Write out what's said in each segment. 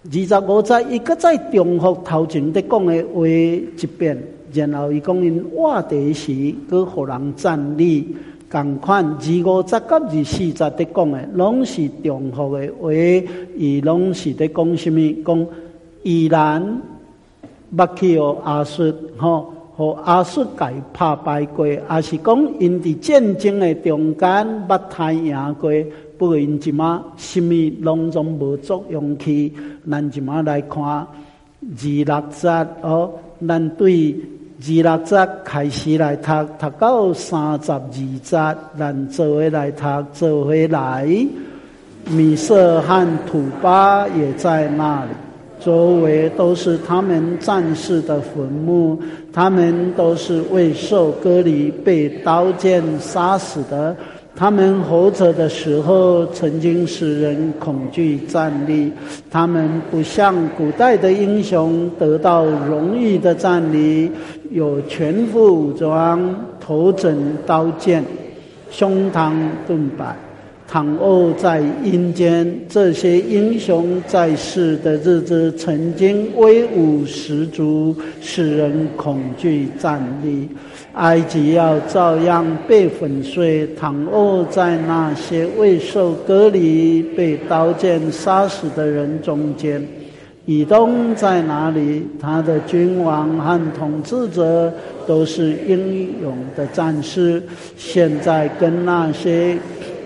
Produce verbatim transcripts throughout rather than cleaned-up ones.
二十五节，伊搁再重复头前伫讲的话一遍，然后伊讲因活地时，搁互人赞美。同款二五节甲二四节伫讲的，拢是重复的话，伊拢是伫讲什么？讲依然捌去互亚述，吼，互亚述甲伊拍败过，也是讲因伫战争的中间捌太赢过。不过因即马什么拢总无作用去，咱即马来看二六节哦，咱对二六节开始来读，读到三十二节，咱做伙来读，做伙来。米色和土巴也在那里，周围都是他们战士的坟墓，他们都是未受割礼，被刀剑杀死的。他们活着的时候，曾经使人恐惧战栗。他们不像古代的英雄得到荣誉的战栗，有全副武装，头枕刀剑，胸膛盾牌，躺卧在阴间。这些英雄在世的日子，曾经威武十足，使人恐惧战栗。埃及要照样被粉碎，躺卧在那些未受割礼、被刀剑杀死的人中间。以东在哪里？他的君王和统治者都是英勇的战士，现在跟那些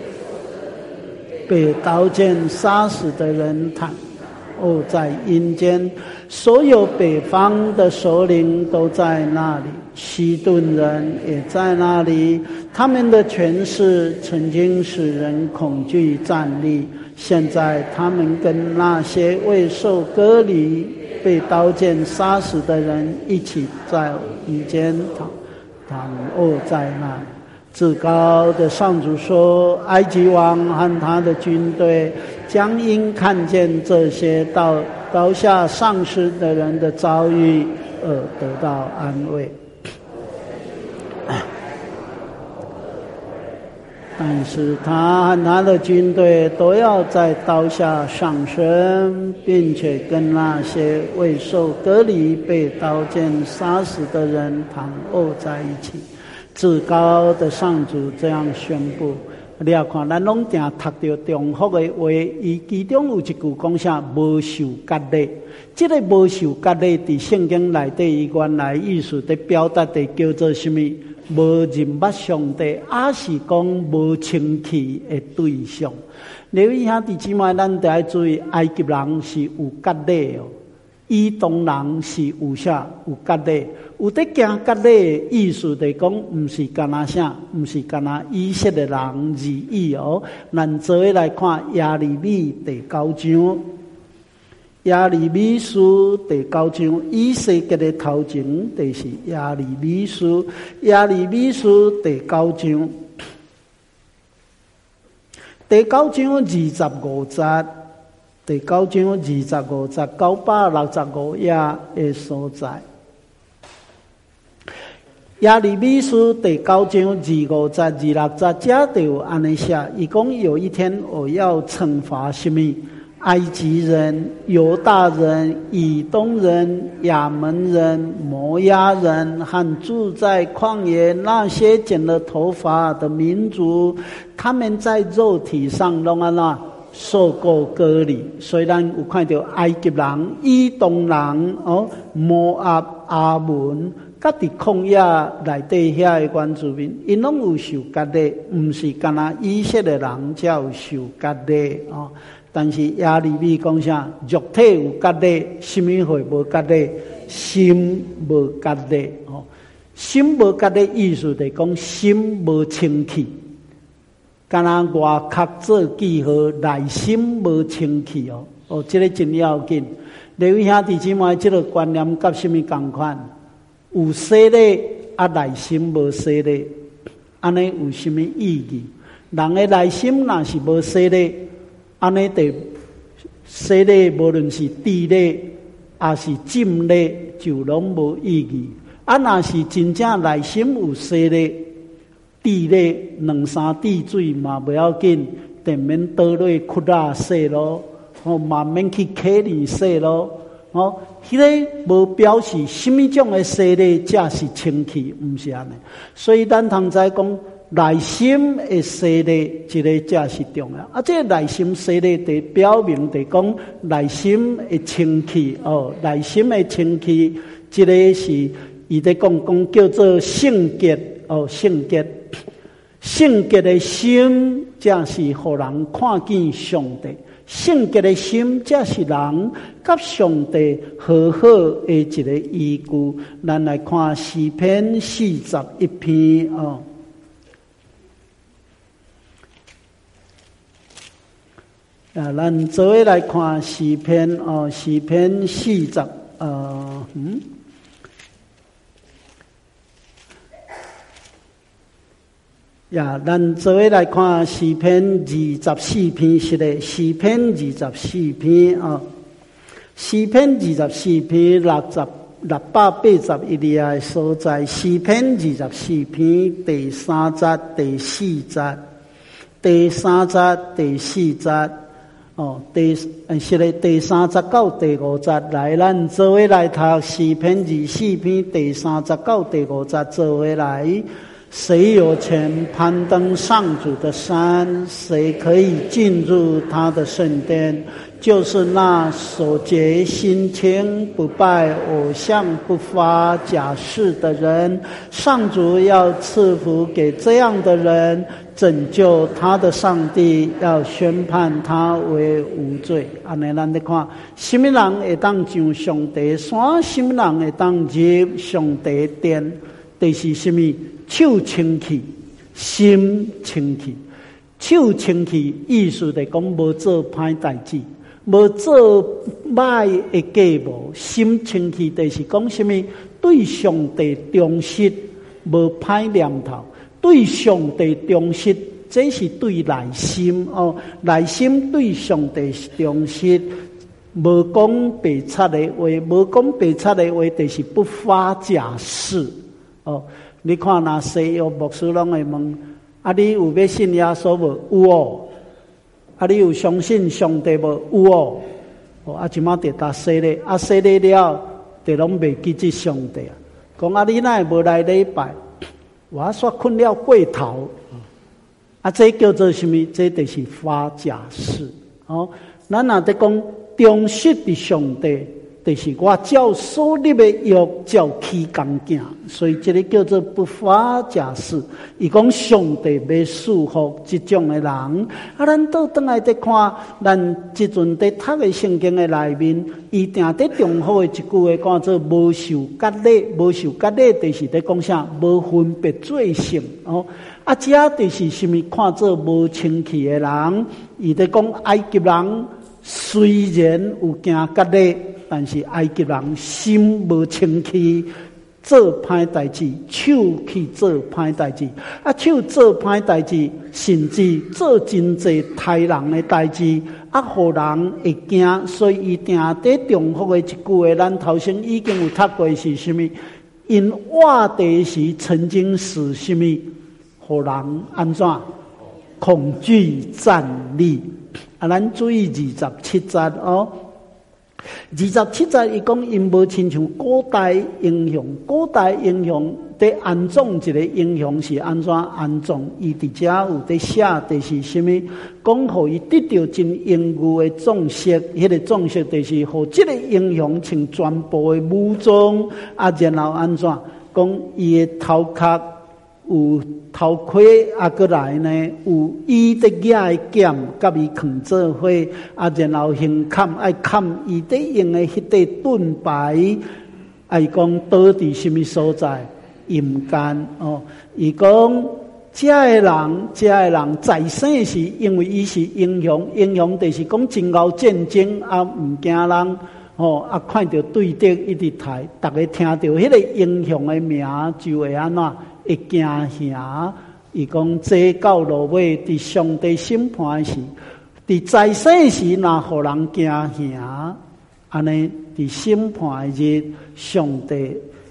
被刀剑杀死的人躺卧在阴间。所有北方的首领都在那里，西顿人也在那里。他们的权势曾经使人恐惧战栗，现在他们跟那些未受割礼、被刀剑杀死的人一起在阴间躺躺卧在那里。至高的上主说，埃及王和他的军队将因看见这些到刀下丧失的人的遭遇而得到安慰。但是他和他的军队都要在刀下上升，并且跟那些未受割礼、被刀剑杀死的人躺卧在一起。至高的上主这样宣布。你也看，咱拢定读到重复的话，伊其中有一句讲啥无受割礼。这个无受割礼伫圣经内底，伊原来意思伫表达的叫做什么？无认捌上帝，也是讲无清气的对象。你位兄弟姊妹，咱得要注意，埃及人是有割礼哦。以东人是有啥有割礼，有得行割礼的意思就是讲，唔是干那啥，唔是干那以色列人而已哦。咱做伙来看耶利米第九章，耶利米书第九章，以西结的头前就是耶利米书，耶利米书第九章，第九章二十五节。第九章二十五节九百六十五页的所在，耶利米书第九章二五节、二六节，这就有安尼写。伊讲有一天我要惩罚什么？埃及人、犹大人、以东人、亚门人、摩押人和住在旷野那些剪了头发的民族，他们在肉体上拢安那受过割礼。虽然有看到埃及人、以东人、哦、摩押、阿门，甲伫旷野内底遐的原住民，因拢有受割礼，毋是干那以色列人才有受割礼哦。但是耶利米讲啥？肉体有割礼，什么会无割礼？心无割礼哦。心无割礼意思就是讲心无清气。敢若外壳做记号，内心无清气哦。哦，这个真要紧。各位兄弟姊妹，这个观念甲什么同款？有洗礼啊，内心无洗礼，安尼有什么意义？人的内心若是无洗礼，安尼得洗礼，无论是地礼还是浸礼，就拢无意义。啊，若是真正内心有洗礼。地咧两三滴水嘛不要紧，地面倒落骨仔洗咯， 哦，慢慢去考虑说咯。哦，迄个无表示什么种的洗礼才是清气，毋是安尼。所以咱通知讲，内心的洗礼，一个才是重要。啊，这个内心洗礼，得表明得讲内心的清气哦，内心的清气，这个是伊在讲讲叫做圣洁哦，圣洁，圣洁的心，才是互人看见上帝。圣洁的心，才是人甲上帝和好的一个依据。咱来看诗篇四十一篇哦。啊，咱做伙来看诗篇哦，诗篇四十呃嗯。呀，咱做伙来看诗篇二十四篇，是的，诗篇二十四篇啊，诗篇二十四篇六十六百八十一页的所在，诗篇二十四篇第三节、第四节、第三节、第四节，哦，第是的，第三节到第五节，来，咱做伙来读诗篇二十四篇第三节到第五节，做伙来。谁有权攀登上主的山？谁可以进入他的圣殿？就是那守节心清、不拜偶像、不发假誓的人。上主要赐福给这样的人，拯救他的上帝要宣判他为无罪。安尼咱咧看，什么人会当上上帝山？什么人会当入上帝殿？就是什么？手清气，心清气。手清气意思就是讲无做歹代志，无做歹的计谋。心清气就是讲什么？对上帝忠实，无歹念头。对上帝忠实，这是对内心哦。内心对上帝是忠实，无讲白贼的话，无讲白贼的话，就是不发假誓哦。你看那西药牧师拢会问：啊，你有要信耶稣无？有哦。啊，你有相信上帝无？有哦。哦，啊，即马得答洗礼，啊，洗礼了，就拢袂记即上帝啊。讲啊，你哪会无来礼拜？我煞困了过头。啊，这叫做什么？这就是发假誓。哦，咱若在讲忠实的上帝。就是我照所立的约照起工行，所以这个叫做不发假誓。伊讲上帝要束缚这种的人，啊，咱倒转来再看，咱即阵在读的圣经的内面，伊定得重复的一句话，叫做无受割礼，无受割礼，就是在讲啥？无分别罪性哦。啊，这就是什么？看做无清气的人，伊在讲埃及人虽然有行割礼。但是埃及人心无清气，做歹代志，手去做歹代志，啊，手做歹代志，甚至做真济害人的代志，啊，互人会惊。所以伊定得重复的一句话，咱头先已经有读过是什么？因活地时曾经是什么？互人安怎？恐惧战栗。啊，咱注意二十七节哦。二十七节伊讲，因无亲像古代英雄，古代英雄在安葬一个英雄是安怎安葬？伊伫遮有在写的是什么？讲互伊得到真英武的壮饰，迄、那个壮饰就是互这个英雄穿全部的武装，啊，然后安怎？讲伊的头壳有头盔，啊，过来呢有伊的野的剑，甲伊扛做伙，啊，然后胸坎爱坎伊得用的迄块盾牌，爱讲倒伫什么所在？阴间哦。伊讲这个人，这个人在生时，因为伊是英雄，英雄就是讲真后战争啊，唔惊人哦，啊，看到对敌一直抬，大家听到迄个英雄的名就会安怎？会惊吓，伊讲这到落尾，伫上帝审判时，伫在世时，若互人惊吓，安尼伫审判日，上帝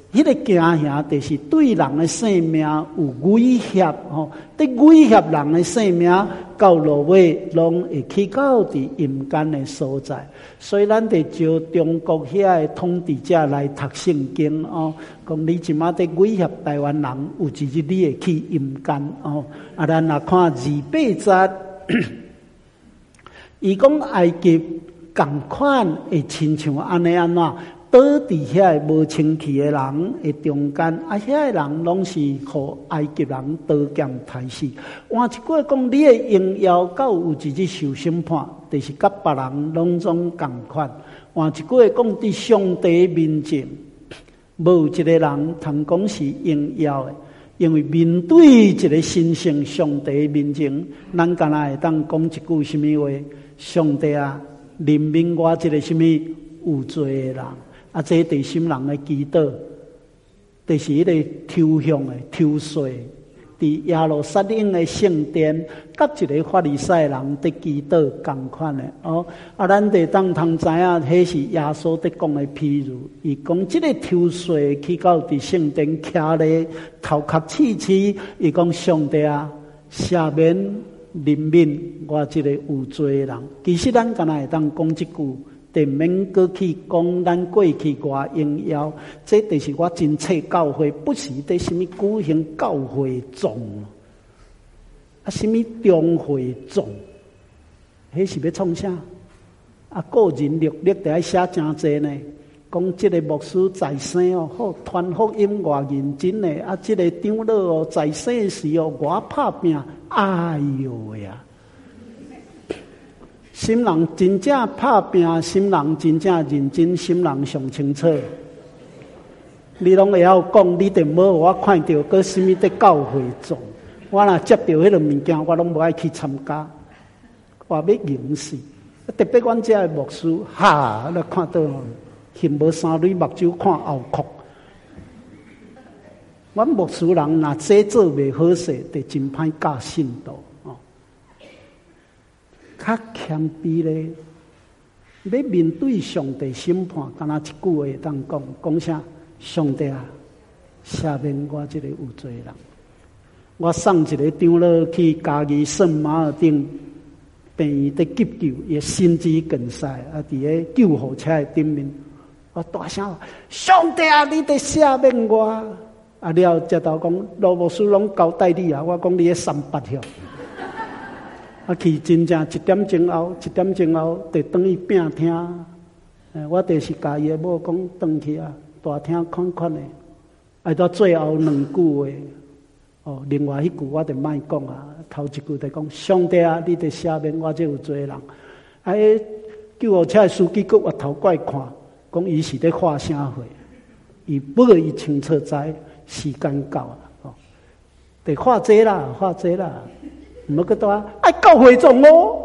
迄个惊吓，就是对人的生命有威胁吼，对威胁人的生命，到落尾拢会去到伫阴间的所在。所以咱得招中国遐的统治者来读圣经哦，讲你即马在威胁台湾人，有一日你会去阴间哦。啊，咱若看二八节，伊讲埃及共款会亲像安尼安怎？倒伫遐无清气的人的中间，啊，遐人拢是互埃及人刀剑杀死。换一句讲，你的荣耀到有一日受审判，就是甲别人拢总共款。换一句讲，伫上帝面前，无一个人通讲是荣耀的，因为面对一个神圣上帝面前，咱敢若会当讲一句什么话？上帝啊，怜悯我一个什么有罪的人。啊，这第心人的祈祷，就是迄个抽象的抽水，伫耶路撒冷的圣殿，甲一个法利赛人的祈祷同款的哦。啊，咱得当通知影，迄是耶稣在讲的譬如，伊讲即个抽水去到伫圣殿徛咧，头壳刺刺，伊讲上帝啊，赦免怜悯我即个有罪的人。其实咱敢若会当讲一句。地免过去讲咱过去外荣耀，这就是我真切教会，不是在什么举行教会总，啊，什么中会总，迄是要创啥？啊，个人历历得爱写真济呢。讲这个牧师在生哦，好传福音偌认真呢。啊，这个长老哦，在生时哦，偌拍拼，哎呦喂啊！心人真正拍拼，心人真正认真，心人上清楚。你拢会晓讲，你就无我看到个什么在教会中，我若接到迄个物件，我拢无爱去参加，我要凝视。特别阮遮的牧师，哈，你看到翕无三蕊目睭看后壳。阮牧师人若这做袂好势，就真歹教信徒。较谦卑咧，要面对上帝审判，敢若一句话当讲，讲啥？上帝啊，赦免我这个有罪人。我送一个长老去嘉义圣马尔定病院的急救，也心肌梗塞啊！伫个救护车的顶面，我大声话：上帝啊，你得赦免我！啊了，接头讲罗牧师拢交代你啊，我讲你个三八条。啊，去真正一点钟后，一点钟后得转去病厅。诶，我就是家己某讲转去啊，大厅看看诶。啊，到最后两句话，哦，另外迄句我就莫讲啊。头一句就讲：上帝啊，你得赦免我这有罪人。啊，救护车司机佫回头过来看，讲伊是咧画啥货？伊不过伊清楚知时间到了，哦，得画这啦，画这啦。唔好个多啊！爱教会众哦，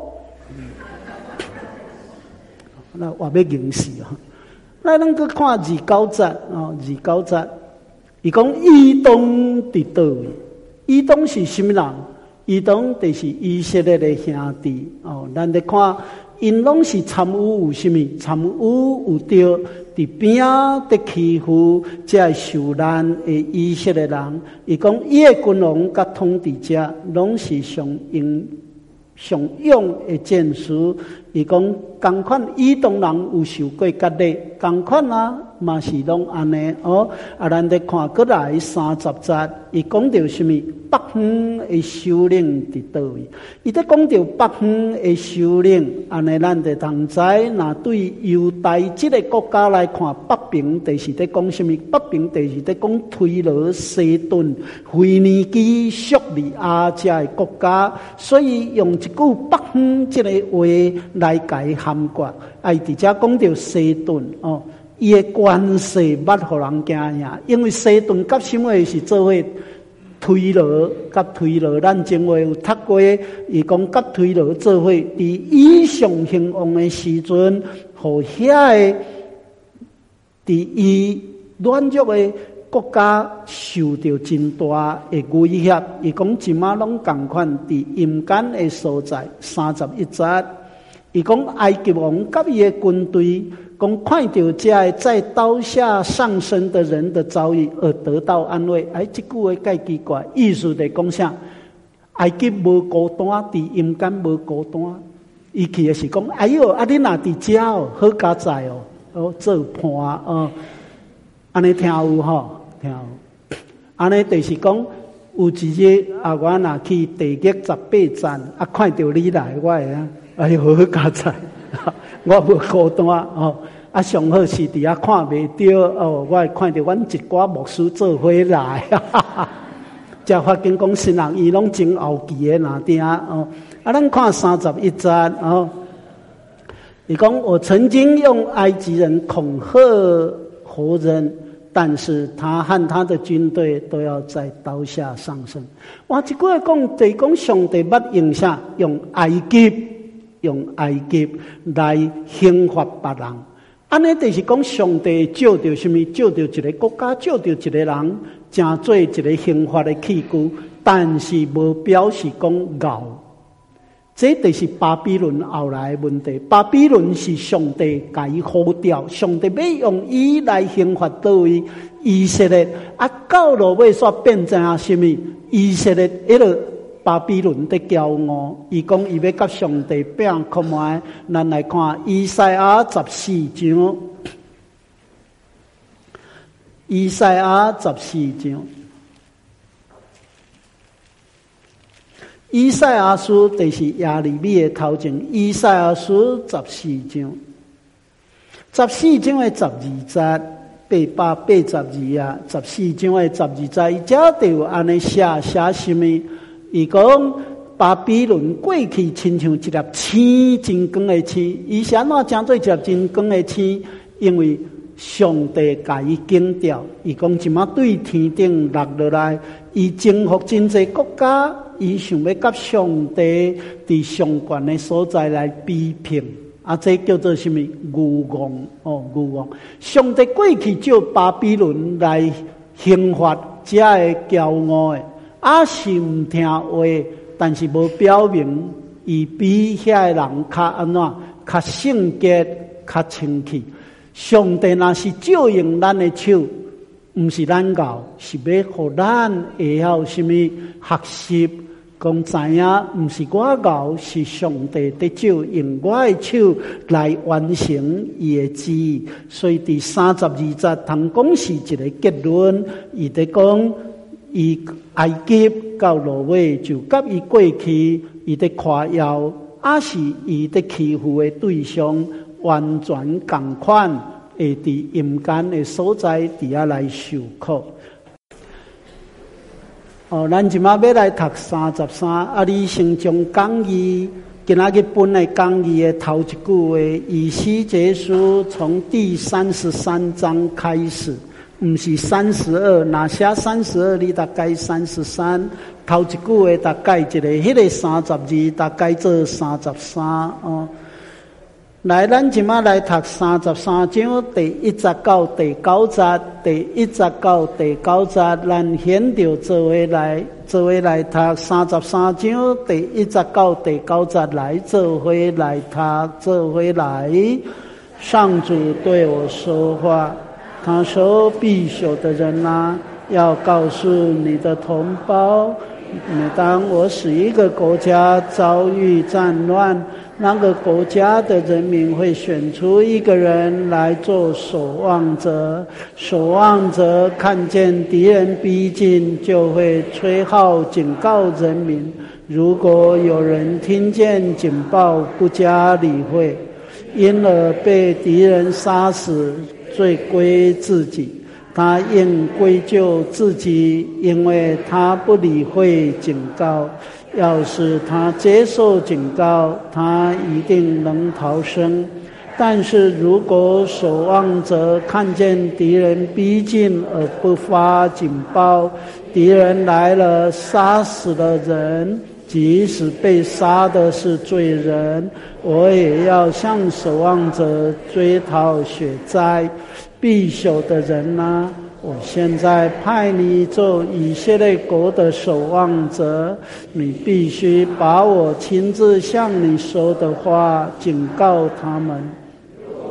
那话要凝视啊！那咱个看二九节哦，二九节，伊讲以东伫倒位？以东是什么人？以东就是以色列的兄弟哦。咱得看，因拢是参与有什么？参与有着伫边仔伫欺负这受难的以色列人。伊讲伊的君王甲统治者拢是上勇上勇的战士。伊讲同款以东人有受过割礼，同款啊嘛是拢安尼哦。啊，咱得看过来三十节，伊讲到什么？北方的首领伫倒位？伊在讲到北方的首领，安尼咱得通知。那对犹大这个国家来看，北平就是在讲什么？北平就是在讲推罗、西顿、腓尼基、叙利亚这的国家，所以用一句北方这个话来解涵括。哎，直接讲到西顿哦，伊的关系捌互人惊吓，因为西顿甲什么是做伙？推罗甲推罗，咱前话有读过，伊讲甲推罗做伙，伫以上兴旺的时阵，互遐个伫伊软弱的国家受到真大的威胁。伊讲即马拢共款伫阴间的所在，三十一节，伊讲埃及王甲伊的军队， 讲看到这在刀下上升的人的遭遇而得到安慰。哎，这句话介奇怪，意思在讲啥？埃及无孤单，伫阴间无孤单。伊去的是讲，哎哟，啊你若伫遮哦，好佳哉哦，哦做伴哦，安尼听有吼，听有。安尼就是讲，有一日啊，我若去地狱十八站，啊看到你来，我会啊，哎哟，好佳哉，我无孤单哦。啊，上好是伫遐看袂到哦，我会看到阮一寡牧师做伙来，才发现讲新人伊拢真后期的哪点哦。啊，咱看三十一章哦，伊讲我曾经用埃及人恐吓活人，但是他和他的军队都要在刀下上升。哇，这句话讲，就是讲上帝捌用啥？用埃及，用埃及来刑罚别人。安尼就是讲，上帝照着什么？照着一个国家，照着一个人，成做一个刑罚的器具，但是无表示讲傲。这就是巴比伦后来的问题。巴比伦是上帝甲伊呼调，上帝要用伊来刑罚倒位以色列。啊，到落尾煞变成啊什么？以色列迄个巴比伦的骄傲，伊讲伊要甲上帝拼看卖。咱来看以赛亚十四章，以赛亚十四章。以赛亚书就是耶利米的头前，以赛亚书十四章，十四章的十二节，八百八十二啊，十四章的十二节，伊遮就有安尼写写什么？伊讲巴比伦过去亲像一粒星真光的星，伊是安怎讲做一粒真光的星？因为上帝甲伊警掉，伊讲即马对天顶落落来，伊征服真济国家。伊想要甲上帝伫上悬的所在来比拼，啊，这叫做什么？愚妄哦，愚妄！上帝过去照巴比伦来刑罚这个骄傲的，啊是唔听话，但是无表明伊比遐个人较安怎，较圣洁，较清气。上帝若是照用咱的手，唔是咱教，是要互咱会晓什么学习。讲知影，毋是我教，是上帝的手用我的手来完成伊的旨意。所以第三十二节，通讲是一个结论。伊在讲，伊埃及到落尾就甲伊过去，伊在夸耀，也是伊在欺负的对象，完全共款，会伫阴间的所在底下来受苦。哦，咱即马要来读三十三，啊，你先将讲义今仔日本来讲义的头一句话，以西结书从第三十三章开始，唔是三十二，哪写三十二？你大概三十三，头一句话大概一个，迄个三十二大概做三十三哦。来，咱即马来读三十三章第一节到第九节，第一节到第九节，咱先着做伙来，做伙来读三十三章第一节到第九节，来做伙来读，做伙来。上主对我说话，他说：“必朽的人啊，要告诉你的同胞，每当我使一个国家遭遇战乱，那个国家的人民会选出一个人来做守望者，守望者看见敌人逼近，就会吹号警告人民。如果有人听见警报不加理会，因而被敌人杀死，罪归自己。他应归咎自己，因为他不理会警告。要是他接受警告，他一定能逃生。但是如果守望者看见敌人逼近而不发警报，敌人来了，杀死了人，即使被杀的是罪人，我也要向守望者追讨血债。必朽的人啊，我现在派你做以色列国的守望者，你必须把我亲自向你说的话警告他们。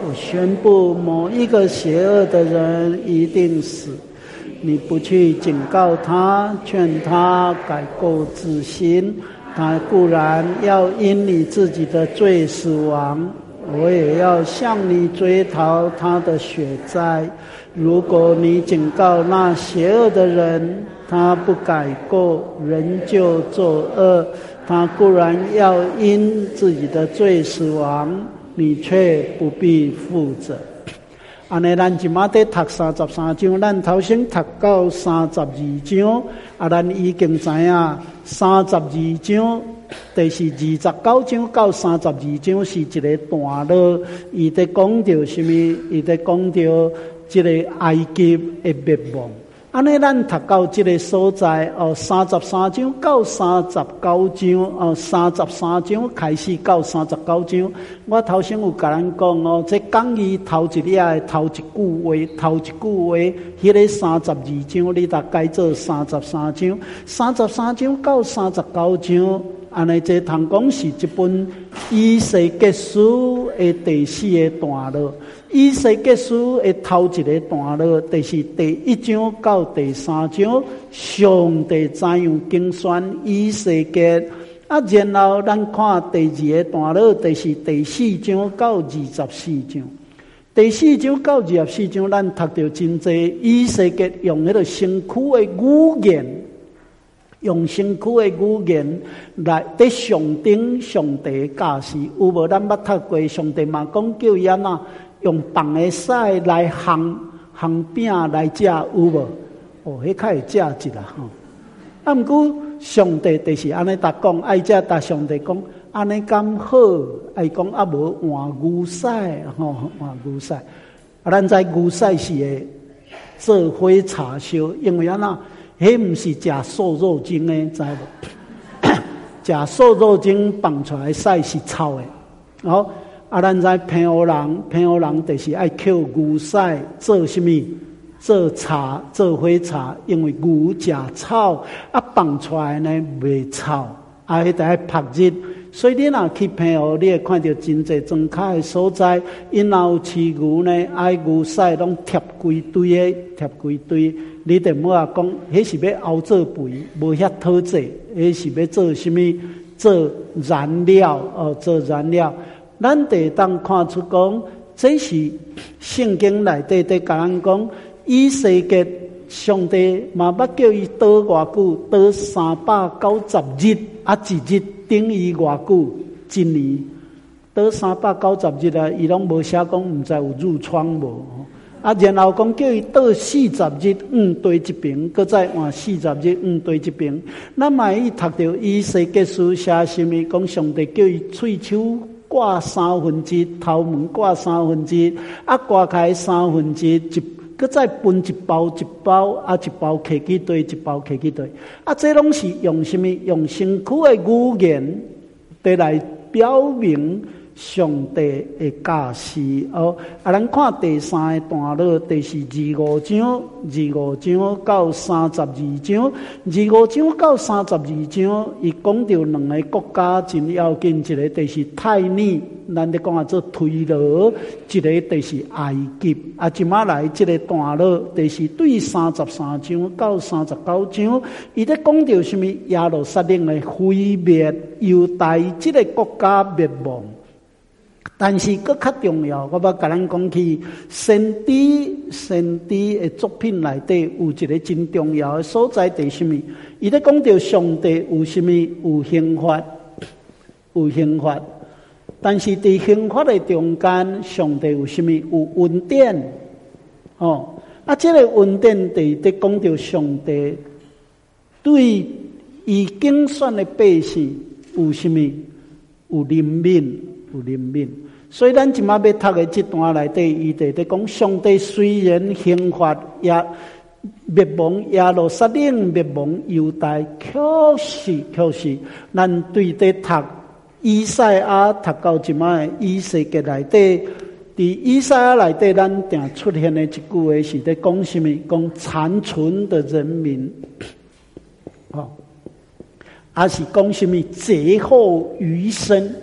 我宣布某一个邪恶的人一定死。你不去警告他，劝他改过自新，他固然要因你自己的罪死亡，我也要向你追讨他的血债。如果你警告那邪恶的人，他不改过，仍旧作恶，他固然要因自己的罪死亡，你却不必负责。安尼，咱即马在读三十三章，咱头先读到三十二章，啊，咱已经知影三十二章，就是二十九章到三十二章是一个段落，伊在讲到什么？伊在讲到这个埃及的灭亡。安尼，咱读到这个所在哦，三十三章到三十九章哦，三十三章开始到三十九章。我头先有甲咱讲哦，这讲义头一页的头一句话，头一句话，迄个三十二章，你大概做三十三章，三十三章到三十九章。安尼，这通讲是一本以西结书的第四个段落。以西结书的头一个段落，就是第一章到第三章，上帝怎样竞选以西结。啊，然后咱看第二个段落，就是第四章到二十四章。第四章到二十四章，咱读到真济以西结用迄个身躯的语言。用身躯的语言来在上顶上帝教示，有无？咱捌读过上帝嘛讲叫伊安那用放的屎来烘烘饼来食，有无？哦，迄较会食一啦吼。啊，毋过上帝就是安尼逐讲爱食，逐上帝讲安尼咁好，爱讲啊无换牛屎吼，换牛屎。啊，咱知牛屎是会做火柴烧，因为安那。迄毋是食瘦肉精的，知无？食瘦肉精放出来屎是臭的。好，啊，咱知平湖人，平湖人就是爱扣牛屎做什么？做茶，做火柴，因为牛食草，啊，放出来呢袂臭，啊，迄个爱晒日。所以你若去平湖，你会看到真济庄脚的所在，因若有饲牛呢，爱牛屎拢贴规堆的，贴规堆。你得莫啊讲，迄是要熬做肥，无遐讨济，迄是要做什么？做燃料哦，做燃料。咱得当看出讲，这是圣经内底在甲咱讲，以西结上帝嘛捌叫伊倒偌久，倒三百九十日，啊一日等于偌久？一年。倒三百九十日啊，伊拢无写讲，毋知有褥疮无？啊，然后讲叫伊倒四十日黄堆一边，搁再换四十日黄堆一边。咱嘛伊读到以西结书写什么？讲上帝叫伊喙手挂三分之，头毛挂三分之，啊刮开三分之一，搁再分一包一包，啊一包摕去堆，一包摕去堆。啊，这拢是用什么？用身躯的语言得来表明。上帝的教示哦，啊，咱看第三个段落，就是二五章，二五章到三十二章，二五章到三十二章，伊讲到两个国家真要紧，一个就是泰尼，咱咧讲啊做推罗，一个就是埃及。啊，即马来这个段落，就是对三十三章到三十九章，伊咧讲到什么？耶路撒冷的毁灭，犹大这个国家灭亡。但是更较重要，我要甲咱讲起先知先知的作品内底有一个真重要的所在，就是什么？伊咧讲到上帝有什么？有刑罚，有刑罚。但是伫刑罚的中间，上帝有什么？有恩典。哦，啊，这个恩典伫伫讲到上帝对伊竞选的百姓有什么？有怜悯，有怜悯。所以咱即马要读的这段内底，伊伫咧讲，上帝虽然刑罚也灭亡耶路撒冷，灭亡犹大，确实确实，咱对伫读以赛亚读到即马的以西结内底，伫以赛亚内底，咱定出现的一句话是伫讲什么？讲残存的人民，哦，还是讲什么劫后余生？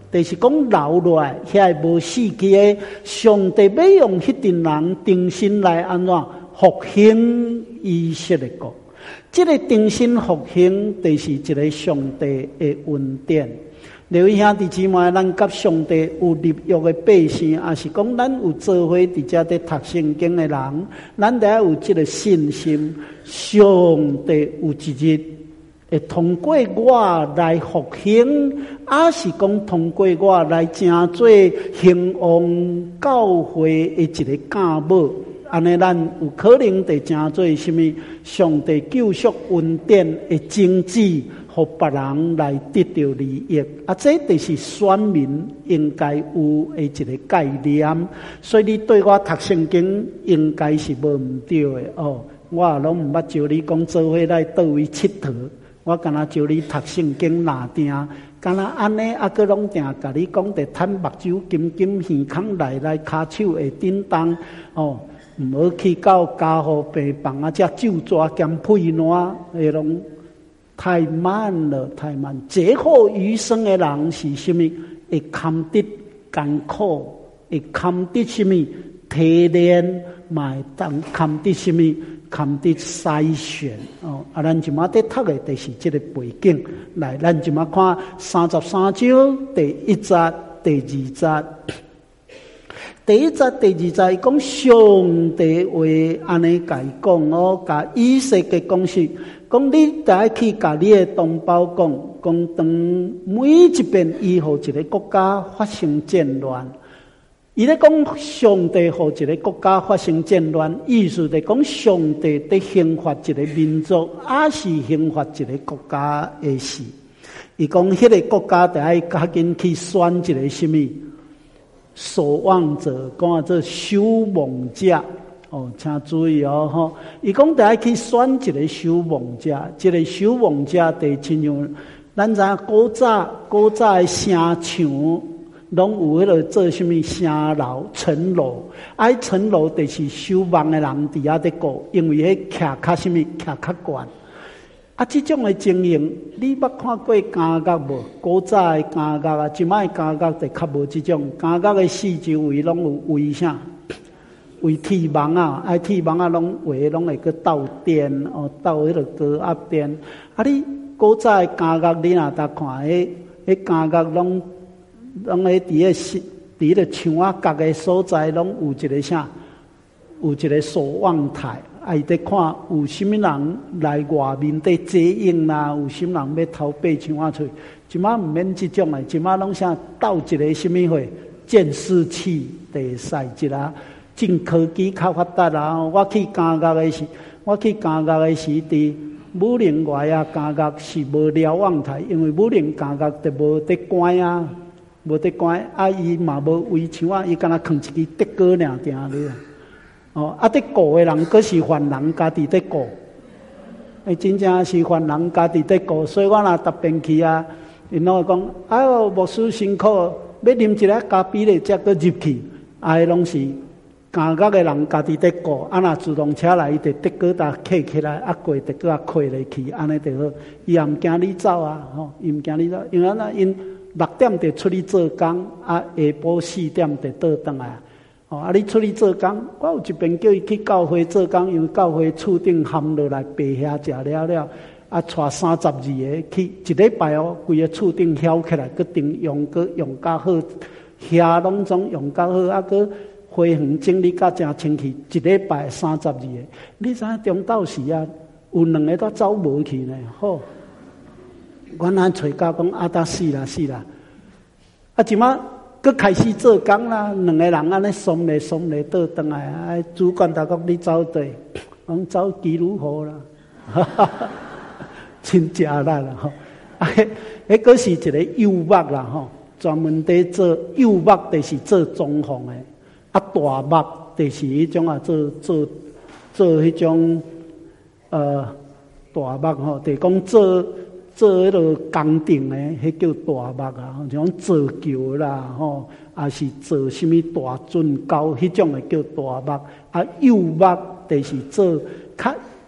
就是讲留落来遐无死去的，上帝要用迄阵人定心来安怎复兴以色列国。这个定心复兴，就是一个上帝的恩典。各位兄弟姊妹，咱甲上帝有立约的百姓，也是讲咱有做伙伫遮伫读圣经的人，咱得有这个信心，上帝有一日会通过我来复兴，也是讲通过我来成做兴旺教会的一个教母。安尼，咱有可能得成做什么？上帝救赎恩典的经济，互别人来得到利益。啊，这就是选民应该有的一个概念。所以你对我读圣经，应该是无毋对的哦。我也拢毋捌招你讲做伙来倒位佚佗，我敢若招你读圣经拿定，敢若安尼，啊，佮拢定甲你讲得趁目睭金金耳孔来来骹手会叮当哦。唔好去到家护病房啊，只酒抓兼配烂，迄拢太慢了，太慢。劫后余生的人是什么？会堪得艰苦，会堪得什么？提炼，买当堪得什么？堪得筛选哦。啊，咱即马在读的就是这个背景。来，咱即马看三十三章第一节、第二节。第一节、第二节讲上帝话安尼甲伊讲哦，甲以色列讲是讲你得去甲你的同胞讲，讲当每一遍伊互一个国家发生战乱，伊咧讲上帝互一个国家发生战乱，意思就讲上帝在刑罚一个民族，也是刑罚一个国家的事。伊讲迄个国家得爱赶紧去选一个什么？守望者，讲做守望者哦，请注意哦吼。伊讲得爱去选一个守望者，一个守望者得亲像咱知古早古早的城墙，拢有迄个做什么城楼、城楼，爱城楼就是守望的人伫遐伫顾，因为迄徛较什么徛较悬。啊，这种的情形，你捌看过监狱无？古早的监狱啊，即摆监狱就较无这种。监狱的四周围拢有围啥？围铁网啊，啊铁网啊，拢围拢会去斗电哦，斗迄个高压电。啊，你古早的监狱，你若搭看迄迄监狱拢拢喺伫个伫迄个墙啊角的所在，拢有一个啥？有一个守望台。啊！伊在看有什么人来外面在接应啦，有什么人要偷爬墙啊出去？即马毋免即种诶，即马拢啥斗一个什么货监视器第赛一啦，进科技较发达啦。我去监狱诶时，我去监狱诶时，伫武陵外啊，监狱是无瞭望台，因为武陵监狱就无得关啊，无得关啊，伊嘛无围墙啊，伊敢若囥一支竹篙尔定咧。哦，啊！伫顾的人，佫是犯人家己伫顾，诶，真正是犯人家己伫顾。所以我若逐遍去啊，因拢会讲：哎哟，牧师辛苦，要啉一个咖啡咧，才佫入去。啊，迄拢是监狱的人家己伫顾。啊，若自动车来，伊就竹篙搭客起来，啊过竹篙啊开落去，安尼就好。伊也毋惊你走啊，吼，伊毋惊你走，因为咱因六点就出去做工，啊下晡四点就倒转来。哦，啊！你出去做工，我有一遍叫伊去教会做工，因为教会厝顶含落来白遐食了了，啊，带三十二个去一礼拜哦，规个厝顶翘起来，佮顶用佮用较好，遐拢总用较好，啊，佮花园整理甲正清气，一礼拜三十二个。你知影中昼时啊，有两个都走无去呢，吼！我咱找教讲啊，得死啦死啦，啊，即马。佮开始做工啦，两个人安尼送来送来倒转来，啊，主管大讲你走对，讲走基督河啦，哈哈哈，真假啦啦吼，啊，迄个是一个幼目啦吼，专门在做幼目，就是做装潢的，啊，大目就是迄种啊，做做做迄种呃大目吼，就是讲做。做迄个工程诶，迄叫大目啊，像做桥啦，吼，也是做什么大圳沟，迄种诶叫大目。啊，幼目就是做较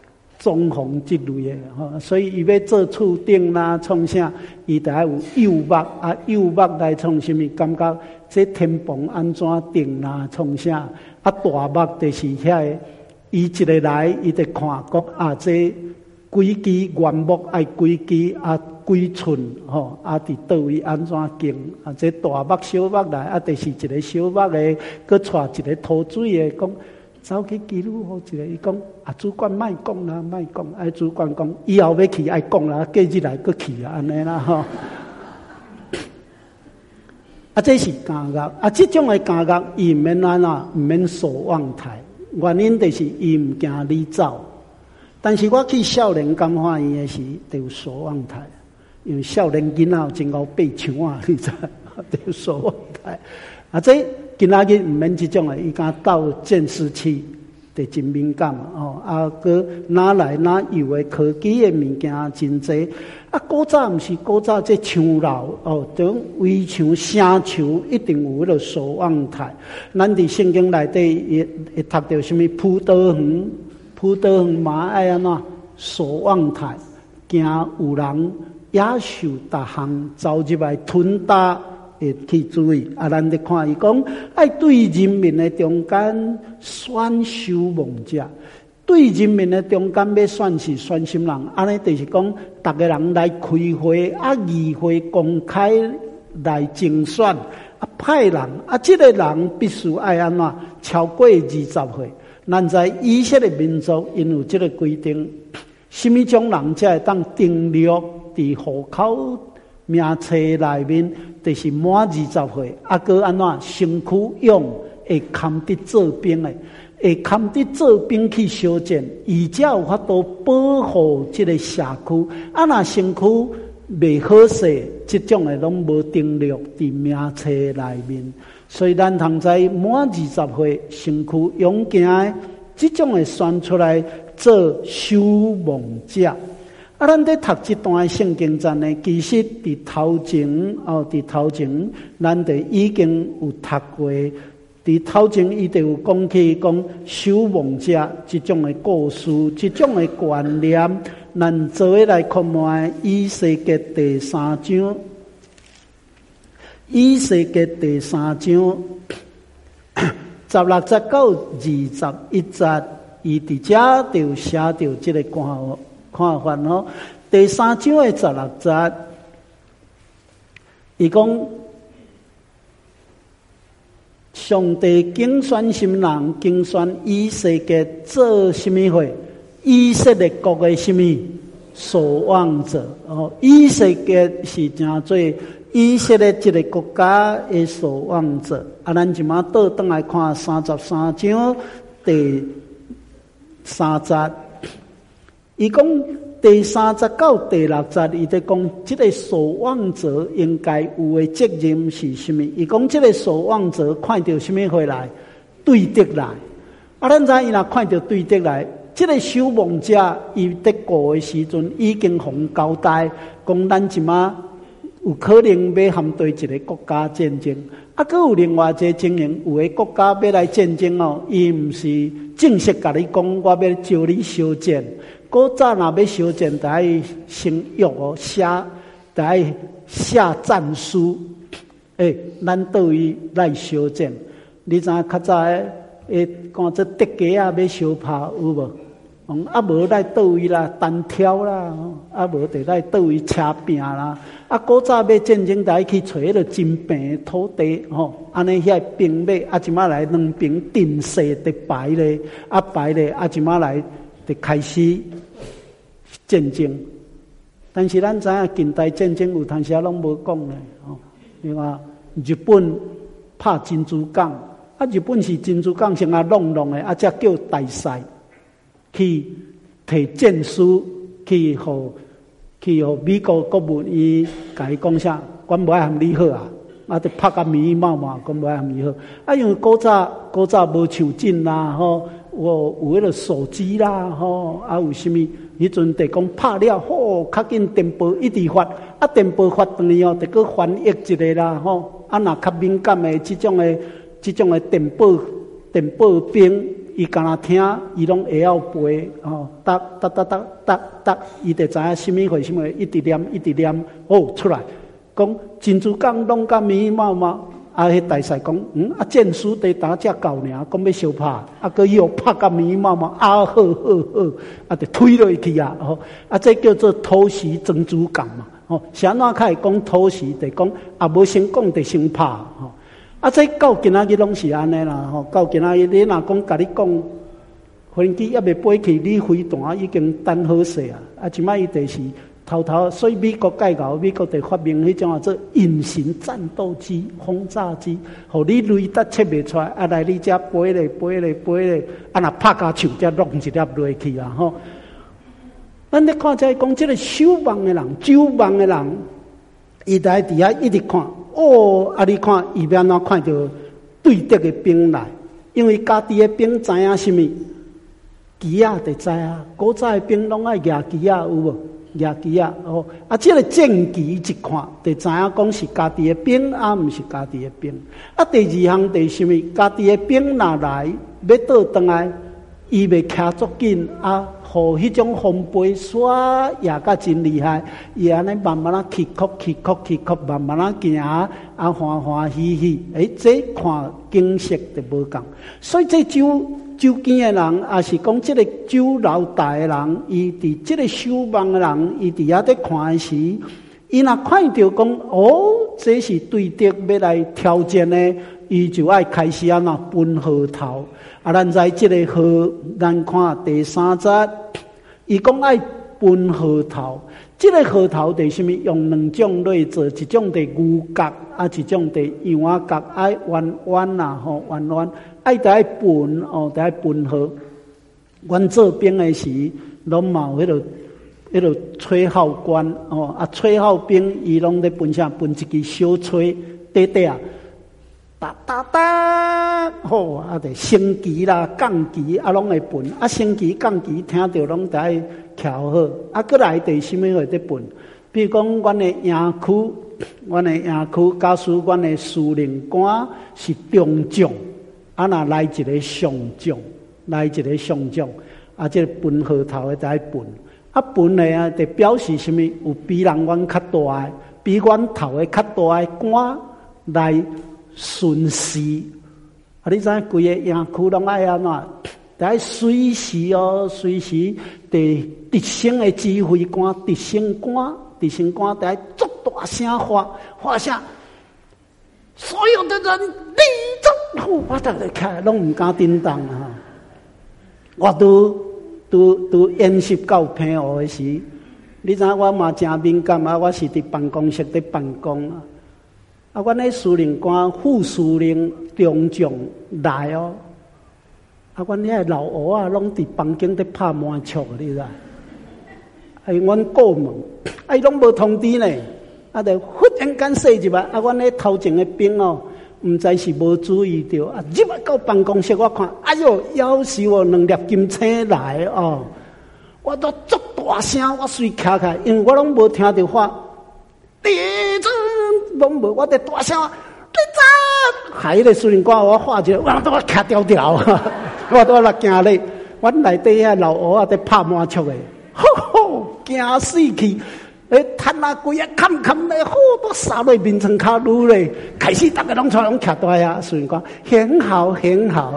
装潢之类的吼，所以伊要做厝顶啦，创啥，伊得要有釉木啊，釉木来创什么？感觉这天棚安怎顶啦，创啥？啊，大木就是遐，伊一个来，伊得看讲啊，这几支原木爱几支啊，几寸吼，啊，伫倒位安怎建？啊，这大木小木来，啊，就是一个小木的，搁带一个吐水的，讲。走去记录好一个，伊讲啊，主管莫讲啦，莫讲，哎，主管讲以后要去爱讲啦，过日来搁去啊，安尼啦吼。啊，这是家乐啊，这种的家乐伊毋免安怎，毋免守望台，原因就是伊毋惊你走。但是我去少年感化院的时，就有守望台，因为少年囡仔真够爬墙啊，你知，就有守望台。啊，这今仔日毋免即种诶，伊敢斗监视器，就真敏感哦。啊，佮哪来哪有诶科技诶物件真济。啊，古早毋是古早这墙楼哦，种围墙、城墙一定有迄个守望台。咱伫圣经内底也会读到什么葡萄园，葡萄园嘛爱安怎守望台，惊有人野兽逐项走入来吞打。会去注意啊！咱得看伊讲，爱对人民的中间选修梦者，对人民的中间要选是选什人？安尼就是讲，逐个人来开会啊，议会公开来竞选啊，派人啊，这个人必须爱安怎超过二十岁。咱在以色列民族因有这个规定，什么种人才会当登录伫户口名册内面？就是满二十岁，啊，搁安怎身躯勇会堪得做兵的，会堪得做兵去相战，伊才有法度保护这个社区。啊，若身躯未好势，这种的拢无登录伫名册内面。所以咱通在满二十岁，身躯勇健的，这种的选出来做守望者。啊，咱在读这段圣经站呢，其实伫头前哦，伫头前，咱就已经有读过。伫头前，伊就有讲起讲守望者这种的故事，这种的观念。咱做伙来看卖以西结第三章，以西结第三章十六节到二十一节，伊伫遮就写到这个看法。看法哦，第三章的十六节，伊讲上帝竞选什么人？竞选以色列做什么会？以色列国的什么守望者？哦，以色列是真做以色列这个国家的守望者。啊，咱即马倒转来看三十三章第三节。伊讲第三节到第六节，伊在讲这个守望者应该有的责任是什么？伊讲这个守望者看到什么回来？对敌来。啊，咱知伊若看到对敌来，这个守望者伊得过的时阵已经互交代，讲咱即马有可能要含对一个国家战争。啊，佮有另外一个情形，有个国家要来战争哦，伊毋是正式甲你讲，我要招你相战。古早若要相战，就爱先约哦，写，就爱写战书。诶，咱倒位来相战。你知影较早诶，讲这德家啊要相拍有无？嗯，啊无来倒位啦，单挑啦，啊无就来倒位车拼啦。啊，古早要战争，就爱去找迄个真平土地吼，安尼遐兵马啊，即马来两边定势得排咧，啊排咧，啊即马来得开始战争。但是咱知影近代战争有当时拢无讲咧，吼，你看日本拍珍珠港，啊日本是珍珠港先啊弄弄诶，啊才叫大赛去摕证书去互。去互美国国务院甲伊讲啥，阮无爱含你好啊，啊，得拍甲面毛毛，讲无爱含你好。啊，因为古早古早无手震啦，吼，有有迄个手机啦，吼，啊，有啥物？迄阵得讲拍了，吼，较紧电报一直发，啊，电报发断去哦，得搁翻译一个啦，吼，啊，若较敏感诶，即种诶，即种诶电报电报兵伊敢若听，伊拢会晓背哦，哒哒哒哒哒哒，伊就知影什么会什么，一直念一直念，哦出来，讲珍珠港拢甲密密麻麻，啊，迄大师讲，嗯，啊剑书地打只到尔，讲要相拍，啊，佮伊又拍甲密密麻麻，啊，好好好，啊，就推落去啊，吼，啊，这叫做偷袭珍珠港嘛，吼，是安怎较会讲偷袭？就讲啊，无先讲就先拍，吼。啊，这到今仔日拢是安尼啦，吼！到今仔日，你若讲甲你讲，飞机还未飞去，你飞弹已经等好势啊！啊，即摆伊就是偷偷，所以美国介搞，美国就发明迄种啊做隐形战斗机、轰炸机，互你雷达测袂出来，啊来你遮飞咧飞咧飞咧，啊若拍甲树才落一粒落去啊！吼！咱咧看在讲，即个守望的人、守望的人，伊在伫遐一直看。哦，啊！你看，伊要安怎看到对敌的兵来？因为家己的兵知影什么？旗啊，就知影。古早的兵拢爱举旗啊，有无？举旗啊，哦！啊，这个正旗一看，就知影讲是家己的兵，啊，毋是家己的兵。啊，第二项就是什么？家己的兵若来，要倒转来，伊袂徛足紧啊。互迄种风飞沙也甲真厉害，伊安尼慢慢啊起曲起曲起曲，慢慢啊行啊欢欢喜喜。诶，这看景色就无共。所以这周周边的人，也是讲这个周老大的人，伊伫这个守望的人，伊伫遐在看时，伊若看到讲哦，这是对敌要来挑战的，伊就爱开始安那分号头。啊，咱在这个号，咱看第三节，伊讲爱分号头。这个号头是什么？用两种来做，一种是牛角，啊，一种是羊仔角，爱弯弯啦，吼，弯弯，爱得爱分哦，得爱分号。阮做兵的时，拢嘛有迄落、迄落吹号官哦，啊，吹号兵伊拢咧分啥？分一支小吹，短短啊。哒哒哒，吼、哦！啊，得升旗啦、降旗啊，拢会分。啊，升旗、降旗听到拢得爱调好。啊，过来第什么会得分？比如讲，阮的营区，阮的营区，假使阮的司令官是中将，啊，若来一个上将，来一个上将，啊，这个分号头的得爱分。啊，分的啊，就表示什么？有比人阮较大的，比阮头的较大的官来。顺时，啊！你知规个营区拢爱安怎？得随时哦，随时得直升的指挥官、直升官、直升官得足大声发发声，所有的人立正！我逐个开拢唔敢叮当啊！我都都都演习到平湖的时，你知我嘛真敏感啊！我是伫办公室伫办公啊。啊，阮迄司令官、副司令、中将来哦，啊，阮遐老乌啊，拢伫房间伫拍满桌，你知？哎，阮过门，哎，拢无通知呢，啊，就忽然间说一下，啊，阮迄头前的兵哦，毋知是无注意到，啊，入来到办公室，我看，哎哟，夭寿哦，两粒金青来哦，我都足大声，我随徛开，因为我拢无听到话，地震。拢无，我得大声，地震！害迄个司令官，我话一个，我都我卡条条，我都来惊咧。阮内底遐老乌啊，在拍满桌诶，吼吼，惊死去！诶，摊啊规啊，冚冚咧，好多杀落面床骹愈咧，开始大家拢出来拢徛大呀，司令官很好很好，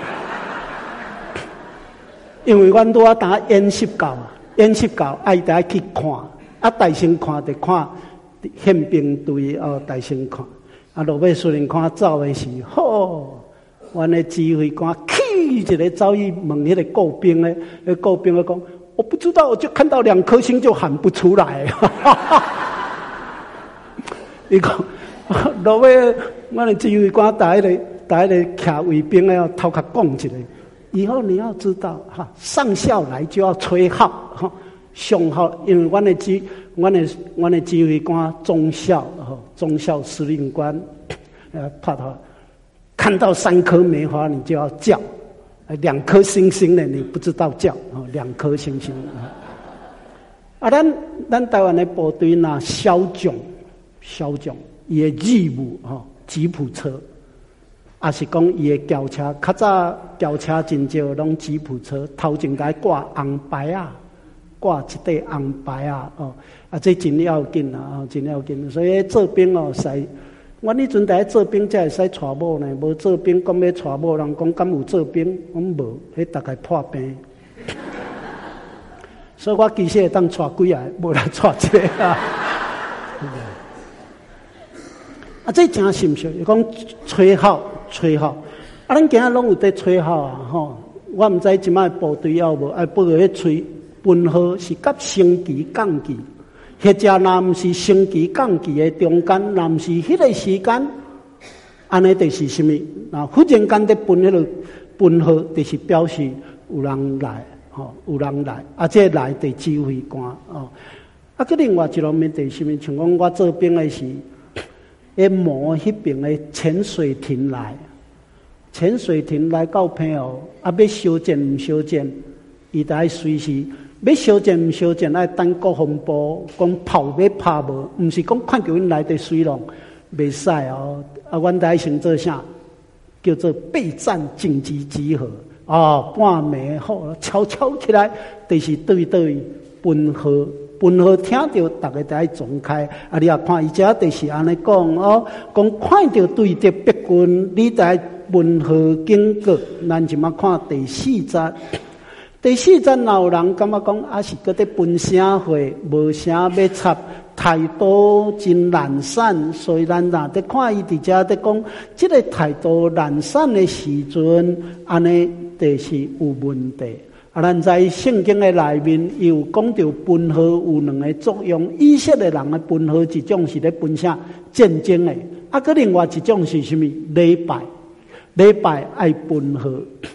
因为阮拄啊打演习到，演习到爱得去看，啊，大先看就看。宪兵队哦，大声看，啊，落尾司令官走的时候，吼，阮的指挥官起一个走去问迄个顾兵咧，迄顾兵咧讲，我不知道，我就看到两颗星就喊不出来。伊讲，落尾阮的指挥官打迄个打迄个徛卫兵咧，头壳讲一个，以后你要知道哈，上校来就要吹号哈。上号，因为阮的指，阮的阮的指挥官中校，吼，中校司令官，呃，拍头，看到三颗梅花，你就要叫；两颗星星呢，你不知道叫，哦，两颗星星。啊，咱咱台湾的部队呐，小将，小将，伊的义务，吼，吉普车， 也是讲伊的轿车，较早轿车真少，拢吉普车，头前甲伊挂红牌啊，挂一块红牌啊，哦，啊，这真要紧啊，哦，真要紧。所以做兵哦，使我迄阵在做兵，才会使娶某呢。无做兵，讲要娶某，人讲敢有做兵？我无，迄大概破病。所以我其实会当娶几个，无来娶一个啊。啊，这真心实，伊讲吹号。吹号，啊！咱今仔拢有在吹号啊，吼！我毋知即摆部队要无，爱报个迄吹分号是甲升旗降旗，或者若毋是升旗降旗的中间，若毋是迄个时间，安尼就是什么？那忽然间在分迄个分号，就是表示有人来，吼，有人来，啊，这来得指挥官哦。啊，佮另外一方面就是什么？像讲我做兵的时。迄毛迄边的潜水艇来，潜水艇来到澎湖，啊，要修建毋修建，伊就爱随时要修建毋修建，爱等国防部讲炮要拍无，毋是讲看到因来的水浪，袂使哦。啊，阮台先做啥？叫做备战紧急集合哦，半暝好，悄悄起来，就是对对分号。分号听到，大家就爱总开。啊，你也看，伊遮就是安尼讲哦，讲看到对敌敌军，你就爱分号警告。咱即马看第四节，第四节若有人感觉讲，啊是搁伫分社会，无啥要插，态度真懒散，所以咱若伫看伊伫遮伫讲，即个态度懒散的时阵，安尼就是有问题。啊，咱在圣经的内面有讲到分号有两个作用，以色列人的分号一种是咧分啥战争的，啊，佮另外一种是什么礼拜？礼拜爱分号。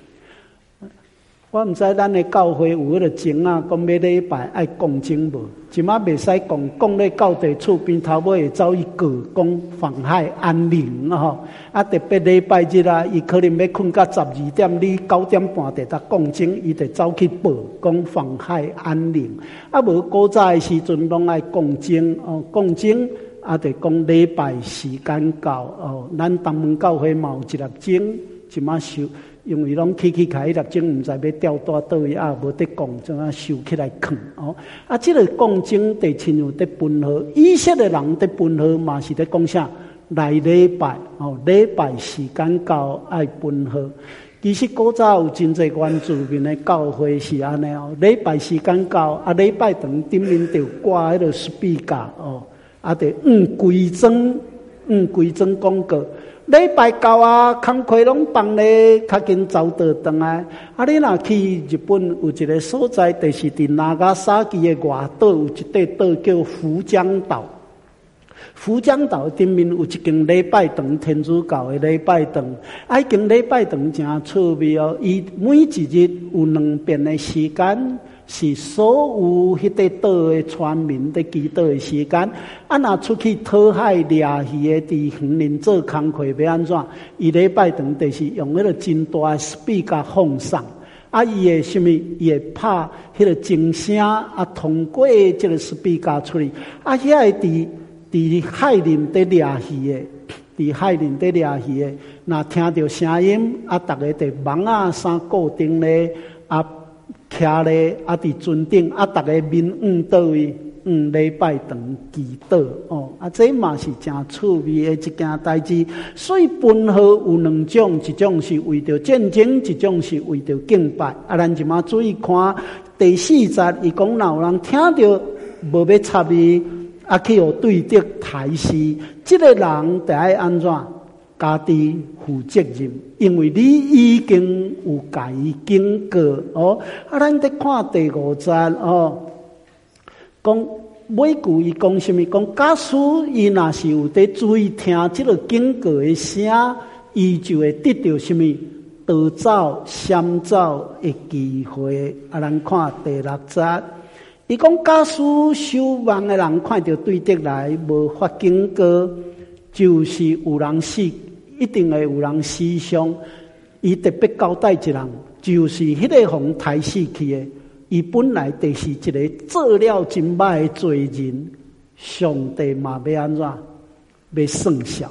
我毋知咱的教会有迄个经啊，讲要礼拜爱讲经无？即马袂使讲，讲咧到地厝边头尾会走伊过讲妨害安宁啊吼！啊，特别礼拜日啊，伊可能要困到十二点，你九点半得搭讲经，伊得走去报讲妨害安宁。啊，无古早的时阵拢爱讲经哦，讲经啊，得讲礼拜时间到哦。咱东门教会嘛有一粒钟，即马收。因为拢起起开迄粒钟，毋知要调带倒去啊，无得讲，怎啊收起来藏哦。啊，即、這个讲经地亲有得分号，以色列人得分号嘛是得讲啥？来礼拜哦，礼拜时间到爱分号。其实古早有真侪原住民的教会是安尼哦，礼拜时间到啊，礼拜堂顶面就挂迄个 speaker 哦，啊，得五规章五规章广告。礼拜到啊，工课拢放咧，较紧走倒转来。啊，你若去日本有一个所在，就是伫那加萨基的外岛有一块岛叫福江岛。福江岛顶面有一间礼拜堂，天主教的礼拜堂。啊，迄间礼拜堂真趣味哦，伊每一日有两遍的时间。是所有迄个岛的村民在祈祷的时间，啊，若出去讨海掠鱼的，伫园林做工课要安怎？伊礼拜堂就是用迄个真大的 speaker 放送，啊，伊会什么？伊会拍迄个钟声，啊，通过即个 speaker 出去，啊，遐个伫伫海林在掠鱼的，伫海林在掠鱼的，若听到声音，啊，逐个伫网啊衫固定咧，啊。徛咧啊，伫船顶啊，逐个面向倒位，嗯，礼拜堂祈祷哦，啊，这嘛是真趣味的一件代志。所以分号有两种，一种是为着战争，一种是为着敬拜。啊，咱即马注意看第四节，伊讲若有人听到无要插伊，啊，去有对敌台示，即、这个人得爱安怎？家己负责任，因为你已经有甲伊警告哦。啊，咱得看第五节哦，讲每句伊讲什么？讲假使伊若是有在注意听即个警告的声，伊就会得到什么逃走、闪走的机会。啊，咱看第六节，伊讲假使守望的人看到对敌来，无发警告。就是有人死，一定会有人死伤。伊特别交代一人，就是迄个互抬死去的。伊本来就是一个做了真歹的罪人，上帝嘛要安怎？要算账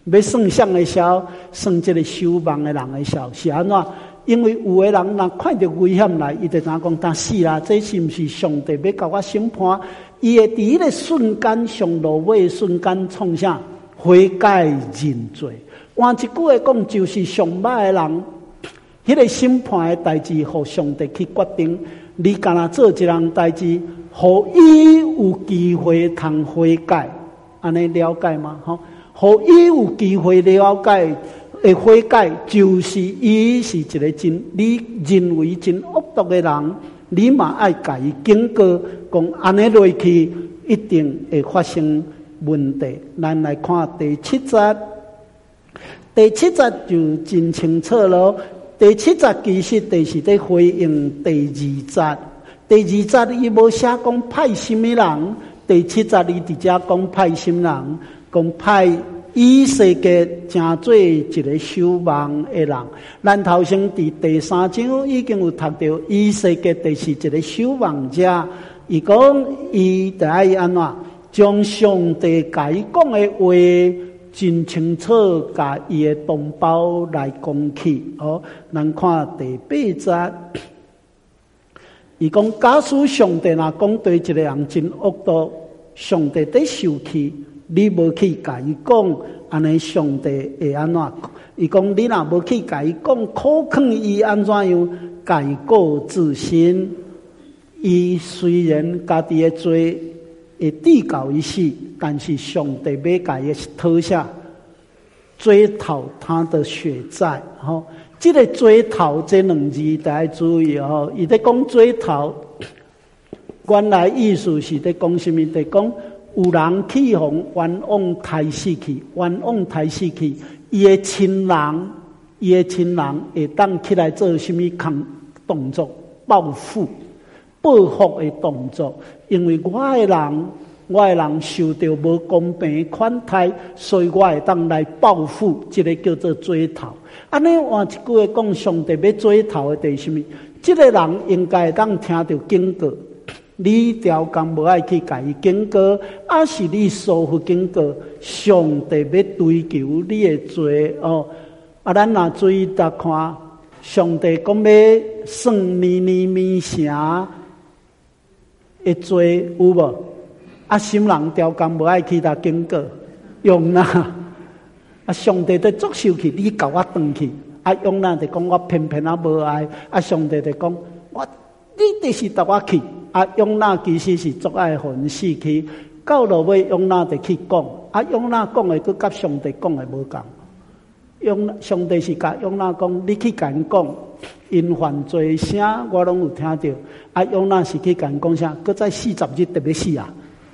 要算谁的潲，算这个守望的人的潲，是安怎？因为有的人若看到危险来，伊就知讲，但是啦，这是毋是上帝要甲我审判？伊会伫迄个瞬间上落尾的瞬间创啥？悔改认罪。换一句话讲，就是上歹的人，迄、那个审判的代志，互上帝去决定。你干那做一人代志，互伊有机会通悔改，安尼了解吗？吼，互伊有机会了解。会悔改，就是伊是一个真，你认为真恶毒的人，你嘛爱甲伊警告，讲安尼落去一定会发生问题。咱来看第七节，第七节就真清楚咯。第七节其实就是在回应第二节，第二节伊无写讲派什么人，第七节伊直接讲派什么人，讲派。以色列正做一个守望的人，咱头先伫第三章已经有读到，以色列就是一个守望者。伊讲伊得爱安怎，将上帝甲伊讲的话真清楚，甲伊的同胞来讲起。哦，咱看第八节，伊讲假使上帝若讲对一个人真恶毒，上帝得受气。你无去甲伊讲，安尼上帝会安怎？伊讲你若无去甲伊讲，可劝伊安怎样？改过自新。伊虽然家己的罪会抵到伊死，但是上帝要甲伊讨下追讨他的血债。吼，这个追讨这两字大家注意吼，伊在讲追讨，原来意思是在讲什么？在讲。有人去互冤枉杀死去，冤枉杀死去，伊的亲人，伊的亲人会当起来做什么空动作？报复、报复的动作。因为我的人，我的人受到无公平的款待，所以我会当来报复，这个叫做追讨。安尼换一句话讲，上帝要追讨的是什么？这个人应该会当听到警告。你条工无爱去甲伊警告，还是你疏忽警告？上帝要追究你的罪哦。啊，咱若注意搭看，上帝讲要算年年面城的罪有无？啊，心人条工无爱去搭警告，用哪？啊，上帝在作受去，你甲我转去。啊，用哪就讲我偏偏啊无爱。啊，上帝就讲我，你就是搭我去。啊，用那其实是作爱分死去，到落尾用那就去讲，啊，用那讲的佮甲上帝讲的无共。用上帝是甲用那讲，你去甲因讲，因犯罪声我拢有听到。啊，用那是去甲因讲啥？佮在四十日特别死啊！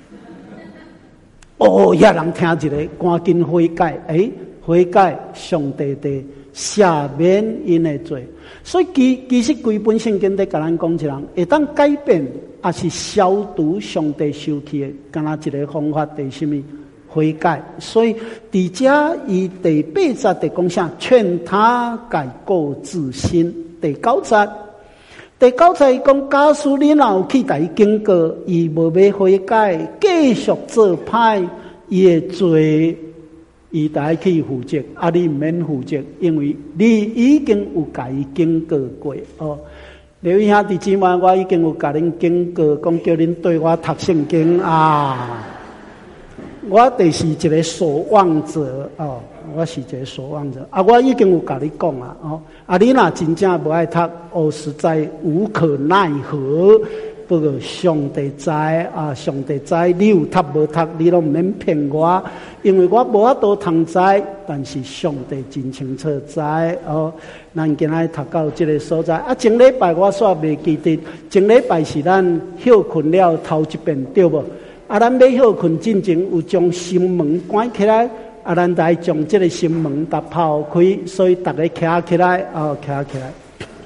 哦，遐人听一个，赶紧悔改，诶，悔改，上帝的赦免因的罪。所以其其实规本圣经在甲咱讲一人会当改变，也是消除上帝受气的，敢若一个方法就是什么？悔改。所以伫遮伊第八节的讲啥？劝他改过自新。第九节，第九节伊讲，假使你若有去甲伊警告，伊无要悔改，继续做歹，伊的罪。伊得去负责，啊！你唔免负责，因为你已经有甲伊警告过哦。刘兄弟姊妹，我已经有甲恁警告，讲叫恁对我读圣经啊。我就是一个守望者哦，我是一个守望者啊！我已经有甲你讲啊哦，啊！你若真正无爱读，哦，实在无可奈何。不过上帝知啊，上帝知你有读无读，你都唔免骗我，因为我无法度通知，但是上帝真清楚知哦。咱今仔读到这个所在啊，前礼拜我煞未记得，前礼拜是咱休困了头一遍对无？啊，咱要休困之前有将心门关起来，啊，咱得将这个心门打抛开，所以大家徛起来哦，徛起来。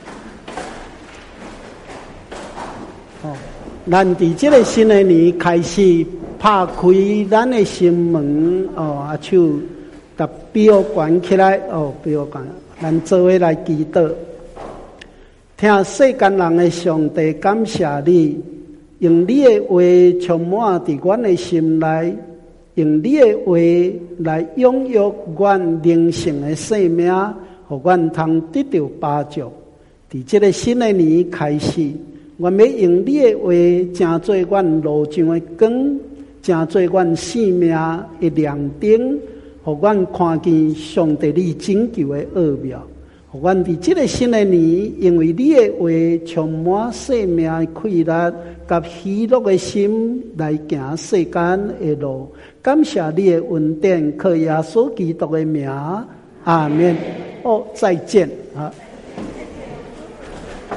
咱伫这个新的年开始拍开咱的心门哦，啊手搭标关起来哦，标关，咱做伙来祈祷，听世间人的上帝感谢你，用你的话充满伫阮的心内， 用你的话来拥有阮灵性的生命，互阮通得到帮助。伫这个新的年开始，阮要用你的话，成做阮路上的光，成做阮生命的亮灯，互阮看见上帝你拯救的奥妙。互阮伫这个新的年，因为你的话充满生命的快乐，甲喜乐的心来行世间的路。感谢你的恩典，靠耶稣基督的名，阿门。哦，再见啊！